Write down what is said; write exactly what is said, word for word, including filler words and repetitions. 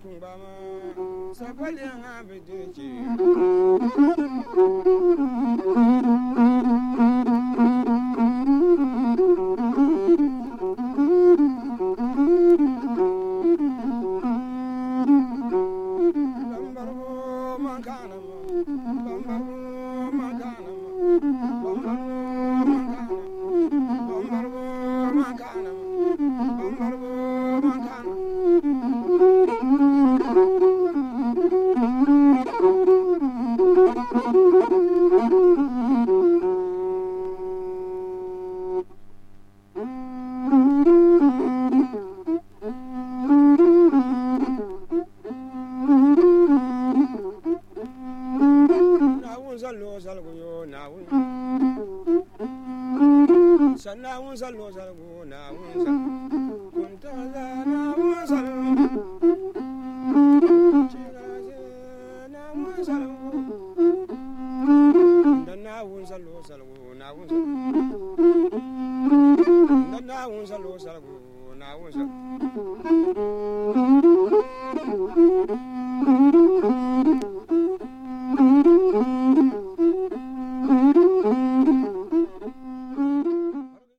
kumbama sapali nga bedeji bambarbo makana bambarbo makana bambarbo makana bambarbo makana Sallo salgo yo na un sanna un sallo salgo na un sa kunta na un salgo chiraje na un salgo na un sallo salgo na un sa na un sallo salgo na un sa